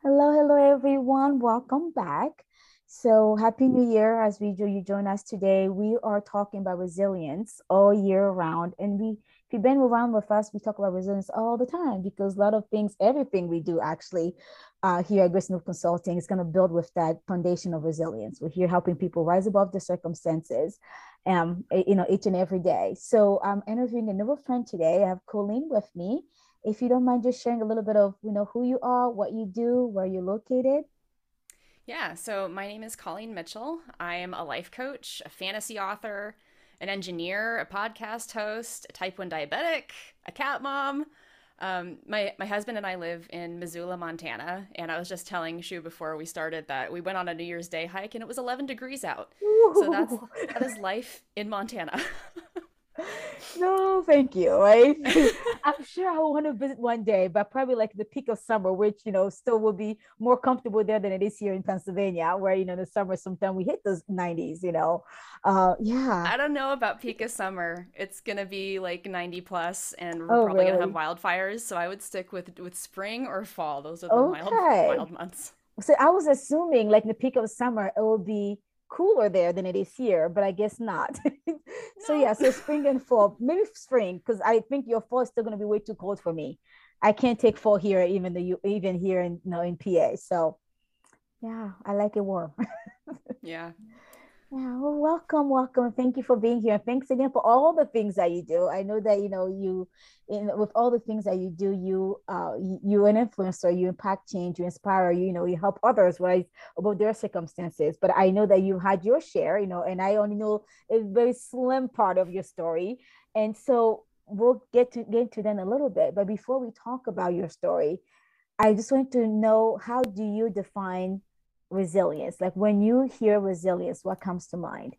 Hello, hello, everyone. Welcome back. So, Happy New Year as you join us today. We are talking about resilience all year round. And if you've been around with us, we talk about resilience all the time because a lot of things, everything we do actually here at Grace New Consulting is going to build with that foundation of resilience. We're here helping people rise above the circumstances, each and every day. So, I'm interviewing a new friend today. I have Colleen with me. If you don't mind just sharing a little bit of, who you are, what you do, where you're located. Yeah, so my name is Colleen Mitchell. I am a life coach, a fantasy author, an engineer, a podcast host, a type 1 diabetic, a cat mom. My husband and I live in Missoula, Montana, and I was just telling Shu before we started that we went on a New Year's Day hike and it was 11 degrees out. So Ooh. that is life in Montana. No, thank you. Right? I'm sure I will want to visit one day, but probably like the peak of summer, which still will be more comfortable there than it is here in Pennsylvania, where in the summer sometimes we hit those 90s. Yeah. I don't know about peak of summer. It's gonna be like 90 plus, and we're Oh, probably gonna have really? wildfires. So I would stick with spring or fall. Those are the mild Okay. months. So I was assuming like in the peak of summer it will be cooler there than it is here, but I guess not. So No. yeah, so spring and fall, maybe spring, because I think your fall is still going to be way too cold for me. I can't take fall here, even here in in PA. So yeah, I like it warm. Yeah. Yeah, well, welcome, welcome. Thank you for being here. Thanks again for all the things that you do. I know that with all the things that you do, you're an influencer. You impact change. You inspire. You help others, right, about their circumstances. But I know that you had your share. And I only know a very slim part of your story. And so we'll get to that in a little bit. But before we talk about your story, I just want to know, how do you define resilience? Like when you hear resilience, what comes to mind?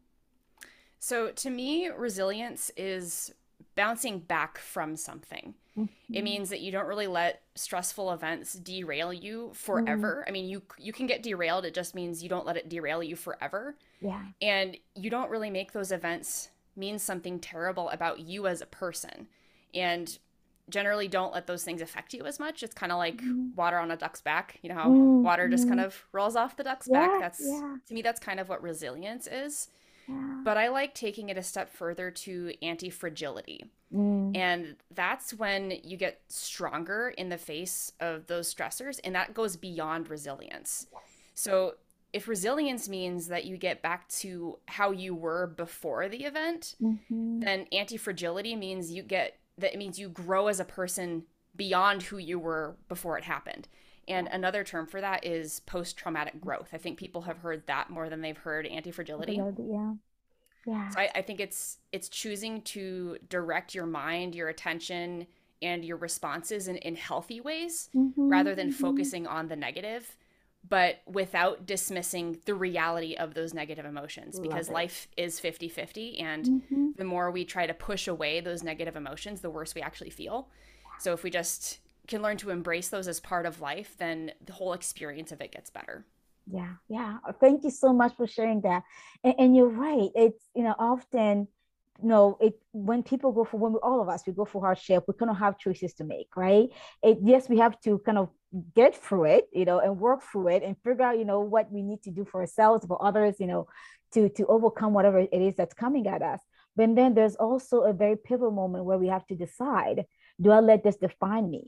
So to me, resilience is bouncing back from something. It Mhm. means that you don't really let stressful events derail you Mm, forever. I mean, you can get derailed. It just means you don't let it derail you forever. yeah. And you don't really make those events mean something terrible about you as a person. And generally don't let those things affect you as much. It's kind of like Mm, water on a duck's back. You know how mm, water just kind mm. of rolls off the duck's back? Yeah, That's yeah, to me that's kind of what resilience is. yeah. But I like taking it a step further to anti-fragility. Mm, And that's when you get stronger in the face of those stressors, and that goes beyond resilience. So, if resilience means that you get back to how you were before the event, mhm. then anti-fragility means it means you grow as a person beyond who you were before it happened. And Yeah, another term for that is post-traumatic growth. I think people have heard that more than they've heard anti-fragility. yeah, yeah. So I think it's choosing to direct your mind, your attention, and your responses in healthy ways Mhm, rather than mhm. focusing on the negative, but without dismissing the reality of those negative emotions Love because it. life is 50-50, and Mhm. the more we try to push away those negative emotions, the worse we actually feel. So if we just can learn to embrace those as part of life, then the whole experience of it gets better. Yeah, yeah. Thank you so much for sharing that. And you're right. It's, often, it when people go for when we, all of us we go for hardship, we kind of have choices to make, right? Yes, we have to kind of get through it, and work through it and figure out, what we need to do for ourselves, for others, to overcome whatever it is that's coming at us. But then there's also a very pivotal moment where we have to decide, do I let this define me?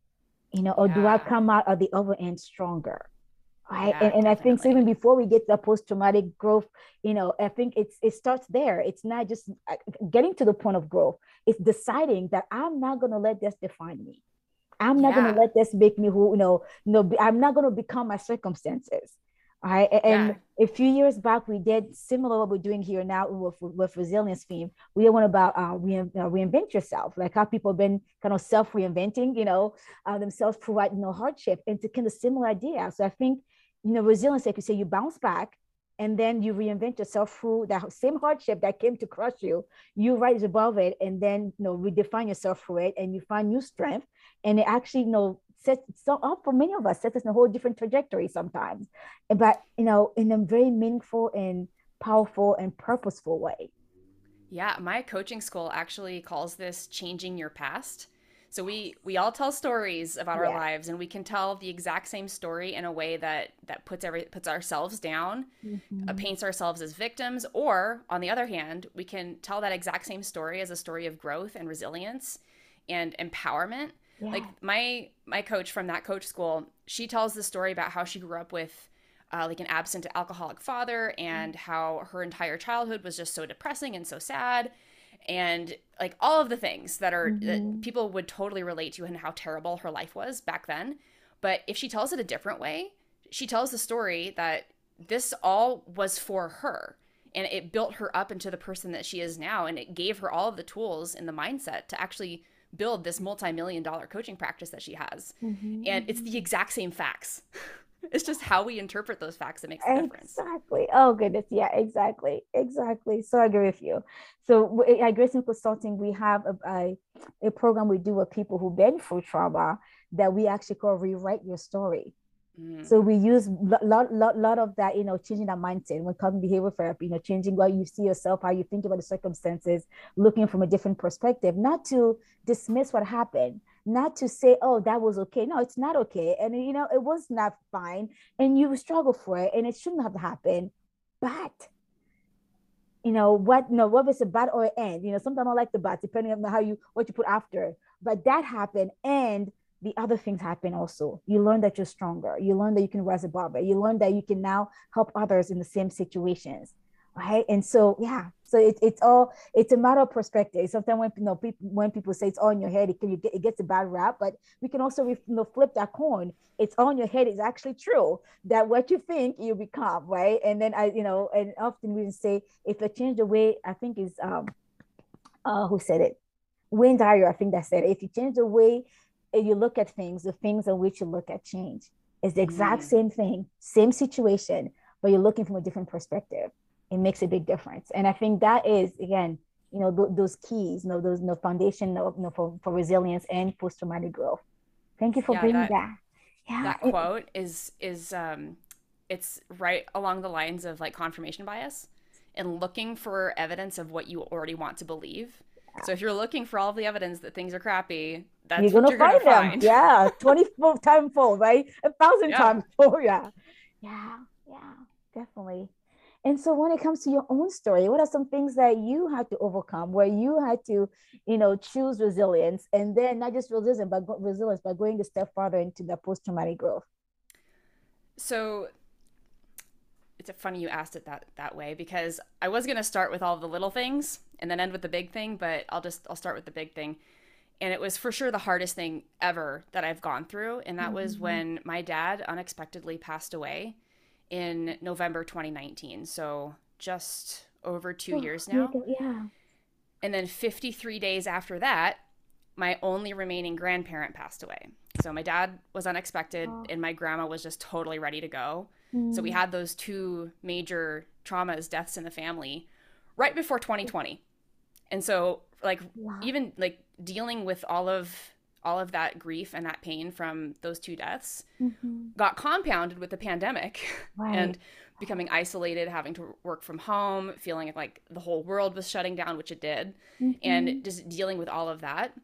Or do I Yeah. come out of the other end stronger? Right. And, Yeah, and I think so even definitely. before we get to the post-traumatic growth, I think it starts there. It's not just getting to the point of growth. It's deciding that I'm not going to let this define me. I'm not going to Yeah. let this make me who, I'm not going to become my circumstances. All right. And Yeah. a few years back, we did similar what we're doing here now with resilience theme. We did one about reinvent yourself, like how people have been kind of self reinventing, themselves throughout, hardship, and to kind of similar idea. So I think, resilience, like you say, you bounce back and then you reinvent yourself through that same hardship that came to crush you. You rise above it and then, redefine yourself through it and you find new strength. And it actually, sets so up for many of us, sets us in a whole different trajectory sometimes, but in a very meaningful and powerful and purposeful way. Yeah, my coaching school actually calls this changing your past. So we all tell stories about our Yeah. lives, and we can tell the exact same story in a way that puts ourselves down, Mm-hmm. paints ourselves as victims, or on the other hand, we can tell that exact same story as a story of growth and resilience and empowerment. Like Yeah. my coach from that coach school, she tells the story about how she grew up with like an absent alcoholic father, and how her entire childhood was just so depressing and so sad, and like all of the things that Mm-hmm. people would totally relate to, and how terrible her life was back then. But if she tells it a different way, she tells the story that this all was for her, and it built her up into the person that she is now, and it gave her all of the tools and the mindset to actually build this multi-million-dollar coaching practice that she has. And it's Mm-hmm. the exact same facts. It's just how we interpret those facts that makes the difference. Exactly. Oh goodness. Yeah, exactly. Exactly. So I agree with you. So at Grayson Consulting, we have a program we do with people who've been through trauma that we actually call Rewrite Your Story. Mm. So we use lot of that, changing that mindset when cognitive behavioral therapy, changing how you see yourself, how you think about the circumstances, looking from a different perspective, not to dismiss what happened, not to say, oh, that was okay. No, it's not okay. And, it was not fine. And you struggle for it and it shouldn't have happened. But what no whether it's a bad or an end, sometimes I like the bad depending on what you put after, but that happened, and the other things happen also. You learn that you're stronger, you learn that you can rise above it, you learn that you can now help others in the same situations, right? And so yeah, so it's a matter of perspective. Sometimes when people say it's all in your head, it gets a bad rap, but we can also flip that coin. It's all in your head is actually true, that what you think you become, right? And then and often we say, if you change the way, I think is who said it, Wayne Dyer, I think that said it. If you change the way you look at things, the things in which you look at change. It's the exact Mm. same thing, same situation, but you're looking from a different perspective. It makes a big difference. And I think that is, again, those keys, those foundation for resilience and post-traumatic growth. Thank you for Yeah, bringing that that. Yeah. that quote is it's right along the lines of like confirmation bias and looking for evidence of what you already want to believe. So if you're looking for all of the evidence that things are crappy, You're that's what gonna you're gonna find them. find. Yeah. 24 times fold, right? 1,000 Yeah. times fold. Yeah. Yeah. Yeah. Definitely. And so when it comes to your own story, what are some things that you had to overcome, where you had to, choose resilience, and then not just resilience, but going a step farther into the post-traumatic growth? So it's funny you asked it that way, because I was gonna start with all the little things and then end with the big thing, but I'll start with the big thing. And it was for sure the hardest thing ever that I've gone through, and that was Mm-hmm. when my dad unexpectedly passed away in November 2019. So just over 2 years now. Yeah. And then 53 days after that, my only remaining grandparent passed away. So my dad was unexpected, Oh. and my grandma was just totally ready to go. So we Mm. had those two major traumas, deaths in the family, right before 2020. And so like Wow. even like dealing with all of that grief and that pain from those two deaths Mm-hmm. got compounded with the pandemic Right. and becoming isolated, having to work from home, feeling like the whole world was shutting down, which it did, and Mm-hmm. just dealing with all of that.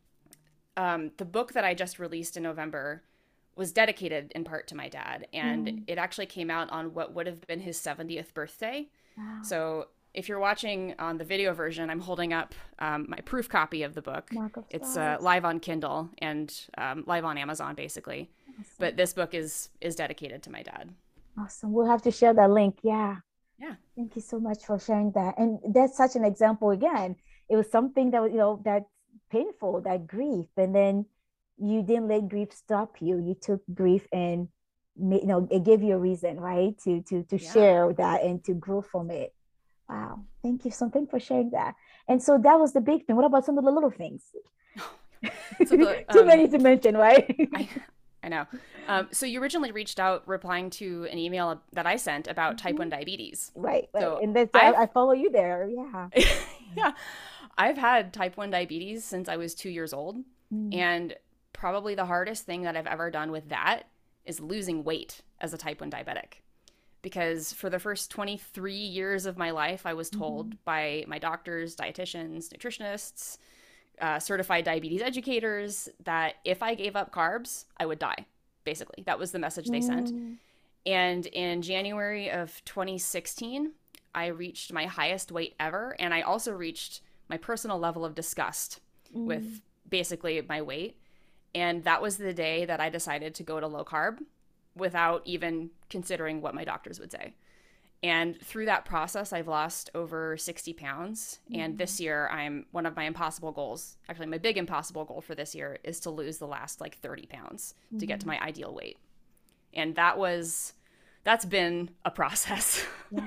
The book that I just released in November was dedicated in part to my dad, and Mm. it actually came out on what would have been his 70th birthday. Wow. So if you're watching on the video version, I'm holding up my proof copy of the book. Mark of It's stars. live on Kindle and live on Amazon, basically. But Awesome. this book is dedicated to my dad. Awesome. We'll have to share that link. Yeah. Yeah. Thank you so much for sharing that. And that's such an example again. It was something that was, that's painful, that grief. And then you didn't let grief stop you. You took grief and it gave you a reason, right? To Yeah. share that and to grow from it. Wow. Thank you so much for sharing that. And so that was the big thing. What about some of the little things? So the Too many to mention, right? I I know. So you originally reached out replying to an email that I sent about type 1 diabetes. Right, right. So And that's I've I follow you there. Yeah. yeah, I've had type 1 diabetes since I was 2 years old. Mm. And probably the hardest thing that I've ever done with that is losing weight as a type 1 diabetic. Because for the first 23 years of my life, I was Mhm. told by my doctors, dietitians, nutritionists, certified diabetes educators that if I gave up carbs, I would die. Basically, that was the message they sent. And in January of 2016, I reached my highest weight ever. And I also reached my personal level of disgust with basically my weight. And that was the day that I decided to go to low carb without even considering what my doctors would say. And through that process, I've lost over 60 pounds. And this year, one of my impossible goals, actually my big impossible goal for this year, is to lose the last like 30 pounds to get to my ideal weight. And that's been a process.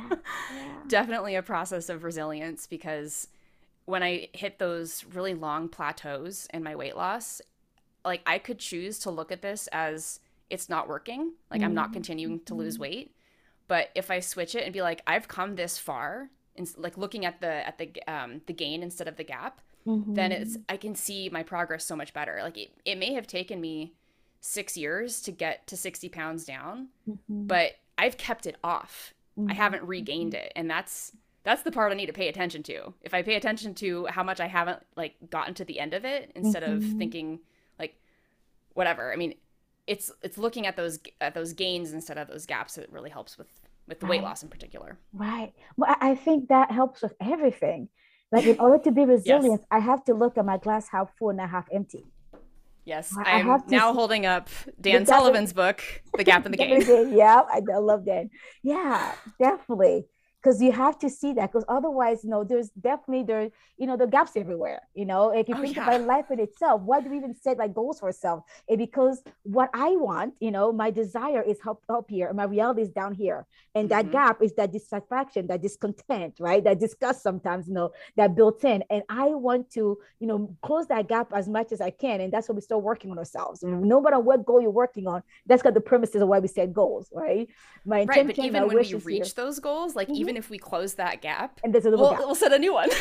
Definitely a process of resilience, because when I hit those really long plateaus in my weight loss, like I could choose to look at this as it's not working. Like I'm not continuing to lose weight. But if I switch it and be like, I've come this far, and like looking at the gain instead of the gap, then I can see my progress so much better. Like it may have taken me 6 years to get to 60 pounds down, but I've kept it off. I haven't regained it. And that's the part I need to pay attention to. If I pay attention to how much I haven't like gotten to the end of it, instead of thinking like, whatever. I mean, it's looking at those gains instead of those gaps that really helps with the weight loss in particular. Right. Well, I think that helps with everything. Like in order to be resilient, I have to look at my glass half full, not half empty. Yes, I'm now holding up Dan Sullivan's book, The Gap in the Gain. Yeah, I love that. Yeah, definitely. Because you have to see that, because otherwise, there's definitely the gaps everywhere. If you think about life in itself, why do we even set like goals for ourselves? It's because what I want, my desire is up here, and my reality is down here, and that gap is that dissatisfaction, that discontent, right? That disgust sometimes, that built in, and I want to, close that gap as much as I can, and that's when we start working on ourselves. No matter what goal you're working on, that's got the premises of why we set goals, right? My intention, right, but even when we reach those goals, like even if we close that gap, and there's a little gap, we'll set a new one.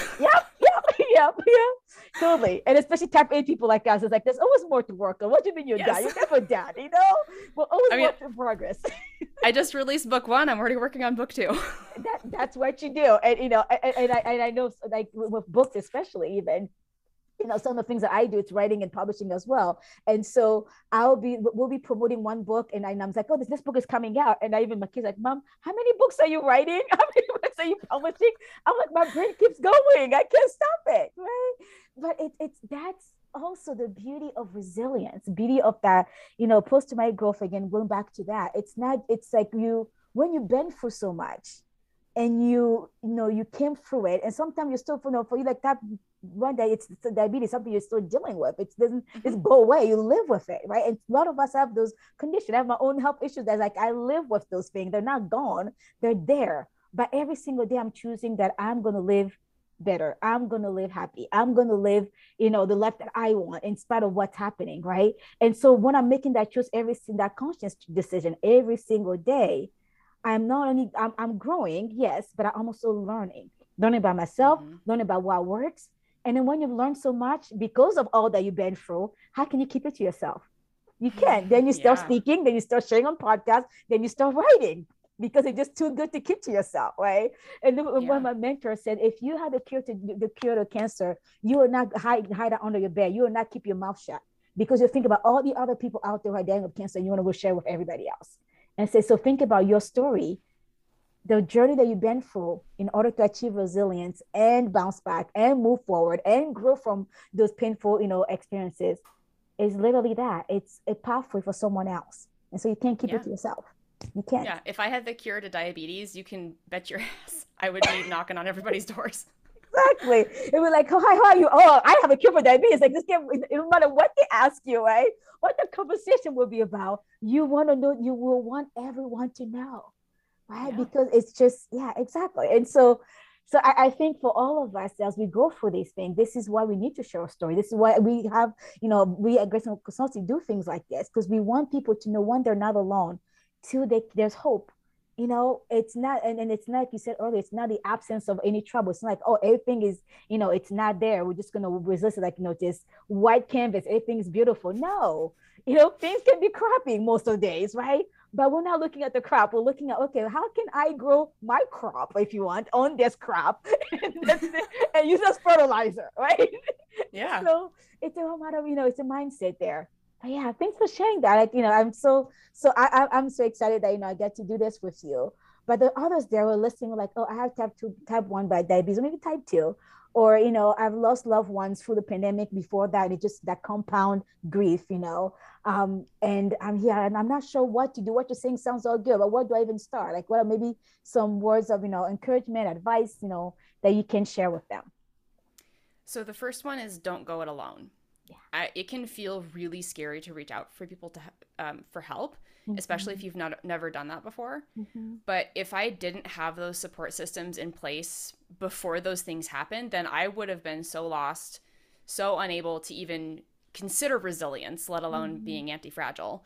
Yep, totally. And especially type A people like us, it's like there's always more to work on. What do you mean you're done? You're never done, We're always work in progress. I just released book 1. I'm already working on book 2. That's what you do. And I know, like with books especially, even some of the things that I do, it's writing and publishing as well. And so we'll be promoting one book, and I'm like, oh, this book is coming out. And my kids like, Mom, how many books are you writing? How many books are you publishing? I'm like, my brain keeps going. I can't stop it, right? But that's also the beauty of resilience, beauty of that, post-traumatic growth, again, going back to that. It's like when you bend for so much, and you came through it, and sometimes you still, for you, like that one day, it's diabetes, something you're still dealing with. It doesn't just go away. You live with it, right? And a lot of us have those conditions. I have my own health issues that like I live with those things. They're not gone. They're there. But every single day I'm choosing that I'm going to live better. I'm going to live happy. I'm going to live, the life that I want in spite of what's happening, right? And so when I'm making that choice, that conscious decision every single day, I'm growing, yes, but I'm also learning about myself, learning about what works. And then when you've learned so much because of all that you've been through, how can you keep it to yourself? You can't. Then you start speaking, then you start sharing on podcasts, then you start writing, because it's just too good to keep to yourself, right? And one of my mentors said, if you had the cure to cancer, you will not hide it under your bed. You will not keep your mouth shut, because you think about all the other people out there who are dying of cancer, and you want to share with everybody else. And say, so think about your story, the journey that you've been through in order to achieve resilience and bounce back and move forward and grow from those painful, experiences, is literally that. It's a pathway for someone else. And so you can't keep it to yourself. You can't. Yeah. If I had the cure to diabetes, you can bet your ass I would be knocking on everybody's doors. Exactly. It was like, oh, hi, how are you? Oh, I have a cure for diabetes. Like, no matter what they ask you, right? What the conversation will be about, you want to know, you will want everyone to know, right? Yeah. Because it's just, exactly. And so I think for all of us, as we go through these things, this is why we need to share a story. This is why we have, we at Grace Consulting do things like this, because we want people to know, one, they're not alone. Two, there's hope. It's not, and it's not, like you said earlier, it's not the absence of any trouble. It's not like, oh, everything is, it's not there. We're just going to resist it, like, this white canvas, everything's beautiful. No, things can be crappy most of the days, right? But we're not looking at the crop. We're looking at, okay, how can I grow my crop, if you want, on this crop and use as fertilizer, right? Yeah. So it's a whole matter of, it's a mindset there. But yeah, thanks for sharing that. Like, I'm so excited that, I get to do this with you. But the others there were listening like, oh, I have type 2, type 1 by diabetes, or maybe type 2. Or, I've lost loved ones through the pandemic before that. It's just that compound grief. And I'm here and I'm not sure what to do. What you're saying sounds all good, but where do I even start? Like, what are maybe some words of, encouragement, advice, that you can share with them? So the first one is don't go it alone. Yeah. It can feel really scary to reach out for people for help, Mm-hmm. especially if you've never done that before. Mm-hmm. But if I didn't have those support systems in place before those things happened, then I would have been so lost, so unable to even consider resilience, let alone Mm-hmm. being anti-fragile.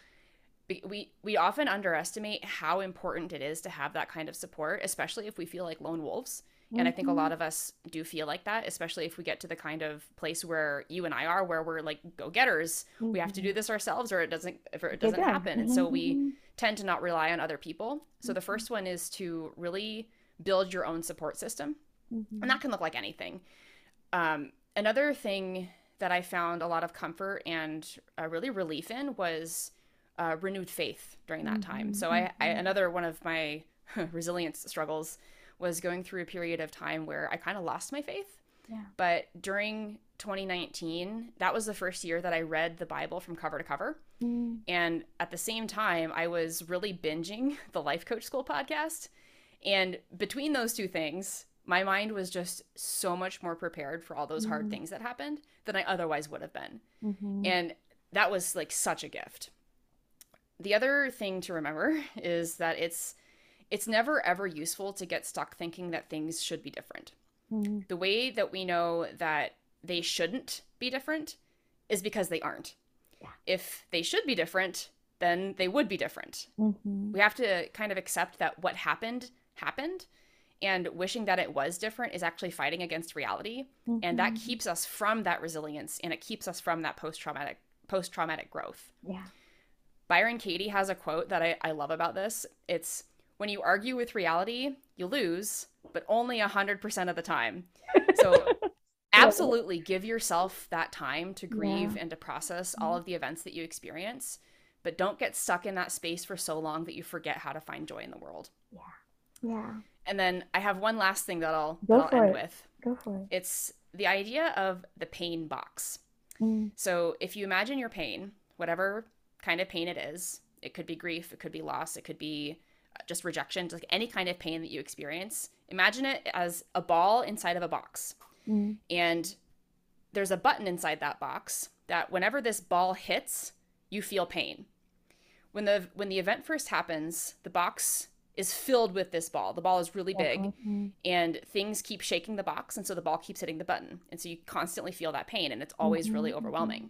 We often underestimate how important it is to have that kind of support, especially if we feel like lone wolves. And I think a lot of us do feel like that, especially if we get to the kind of place where you and I are, where we're like go-getters. Mm-hmm. We have to do this ourselves, or it doesn't Yeah. happen. And so we Mm-hmm. tend to not rely on other people. So the first one is to really build your own support system. Mm-hmm. And that can look like anything. Another thing that I found a lot of comfort and really relief in was renewed faith during that time. So another one of my resilience struggles was going through a period of time where I kind of lost my faith. Yeah. But during 2019, that was the first year that I read the Bible from cover to cover. Mm-hmm. And at the same time, I was really binging the Life Coach School podcast. And between those two things, my mind was just so much more prepared for all those hard things that happened than I otherwise would have been. Mm-hmm. And that was like such a gift. The other thing to remember is that it's never ever useful to get stuck thinking that things should be different. Mm-hmm. The way that we know that they shouldn't be different is because they aren't. Yeah. If they should be different, then they would be different. Mm-hmm. We have to kind of accept that what happened, and wishing that it was different is actually fighting against reality. Mm-hmm. And that keeps us from that resilience, and it keeps us from that post-traumatic growth. Yeah. Byron Katie has a quote that I love about this. It's, when you argue with reality, you lose, but only 100% of the time. So absolutely give yourself that time to grieve and to process all of the events that you experience, but don't get stuck in that space for so long that you forget how to find joy in the world. Yeah. Yeah. And then I have one last thing that I'll end with. Go for it. It's the idea of the pain box. Mm. So if you imagine your pain, whatever kind of pain it is, it could be grief, it could be loss, it could be just rejection, just like any kind of pain that you experience. Imagine it as a ball inside of a box. Mm. And there's a button inside that box that whenever this ball hits, you feel pain. When the event first happens, the box is filled with this ball. The ball is really big, and things keep shaking the box, and so the ball keeps hitting the button. And so you constantly feel that pain, and it's always really overwhelming.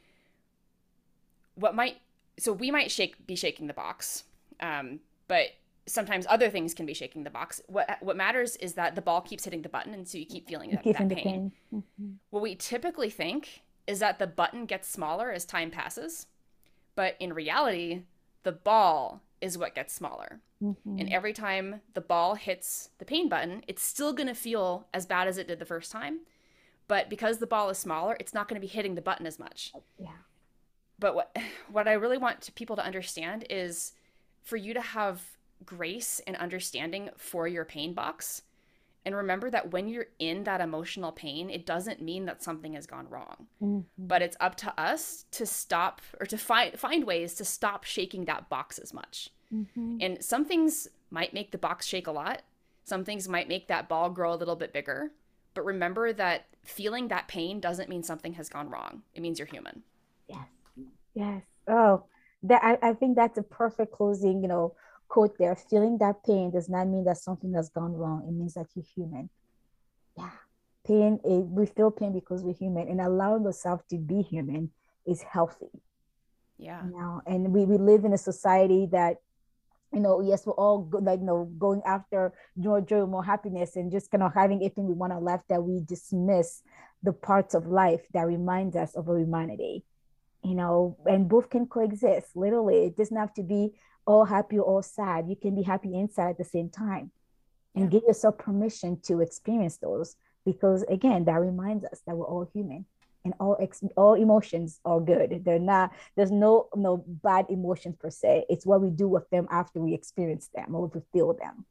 So we might be shaking the box, but sometimes other things can be shaking the box. What matters is that the ball keeps hitting the button, and so you keep feeling that pain. Mm-hmm. What we typically think is that the button gets smaller as time passes, but in reality, the ball is what gets smaller. Mm-hmm. And every time the ball hits the pain button, it's still going to feel as bad as it did the first time. But because the ball is smaller, it's not going to be hitting the button as much. Yeah. But what I really want people to understand is for you to have grace and understanding for your pain box. And remember that when you're in that emotional pain, it doesn't mean that something has gone wrong. Mm-hmm. But it's up to us to stop, or to find ways to stop shaking that box as much. Mm-hmm. And some things might make the box shake a lot. Some things might make that ball grow a little bit bigger. But remember that feeling that pain doesn't mean something has gone wrong. It means you're human. Yes. Yes. Oh, I think that's a perfect closing, quote there. Feeling that pain does not mean that something has gone wrong. It means that you're human. Yeah. Pain, we feel pain because we're human, and allowing ourselves to be human is healthy. Yeah. And we live in a society that, yes, we're all going after more joy, more happiness, and just kind of having everything we want in life, that we dismiss the parts of life that remind us of our humanity. and both can coexist. Literally, it doesn't have to be all happy or all sad. You can be happy inside at the same time, and give yourself permission to experience those, because again, that reminds us that we're all human, and all emotions are good. They're not, there's no bad emotions per se. It's what we do with them after we experience them or we feel them.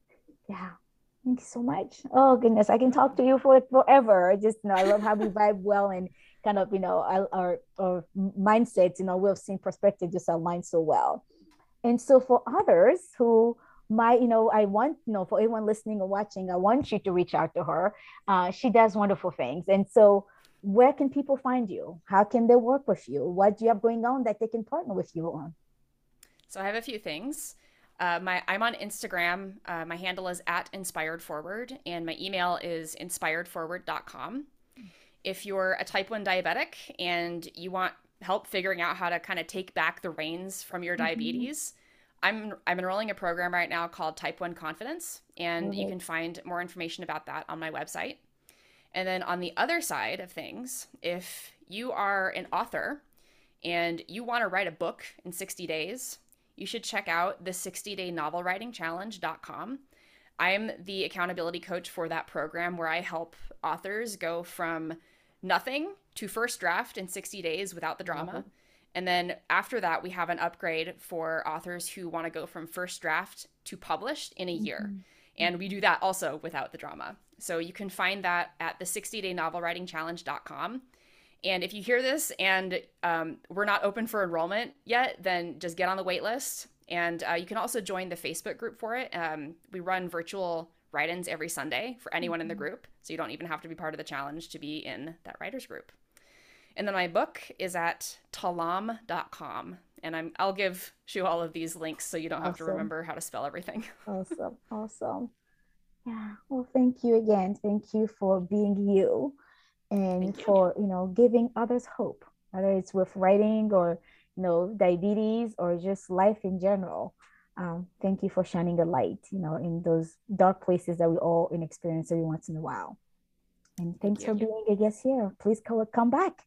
Yeah. Thank you so much. Oh goodness, I can talk to you for forever. I love how we vibe well, and kind of, our mindsets, way of seeing perspective just align so well. And so for others who might, I want, for anyone listening or watching, I want you to reach out to her. She does wonderful things. And so where can people find you? How can they work with you? What do you have going on that they can partner with you on? So I have a few things. I'm on Instagram. My handle is @inspiredforward, and my email is inspiredforward.com. If you're a type 1 diabetic and you want help figuring out how to kind of take back the reins from your diabetes, I'm enrolling a program right now called Type 1 Confidence, and you can find more information about that on my website. And then on the other side of things, if you are an author and you want to write a book in 60 days, you should check out the 60-day novel writing challenge.com. I'm the accountability coach for that program, where I help authors go from nothing to first draft in 60 days without the drama. And then after that, we have an upgrade for authors who want to go from first draft to published in a year. And we do that also without the drama. So you can find that at the 60-day novel writing challenge.com. And if you hear this and we're not open for enrollment yet, then just get on the wait list. And you can also join the Facebook group for it. We run virtual write-ins every Sunday for anyone in the group. So you don't even have to be part of the challenge to be in that writers group. And then my book is at talam.com. And I'll give you all of these links so you don't have to remember how to spell everything. Awesome. Yeah. Well, thank you again. Thank you for being you, and for, giving others hope, whether it's with writing or, diabetes or just life in general. Thank you for shining a light, in those dark places that we all experience every once in a while. And thanks for being a guest here. Please come back.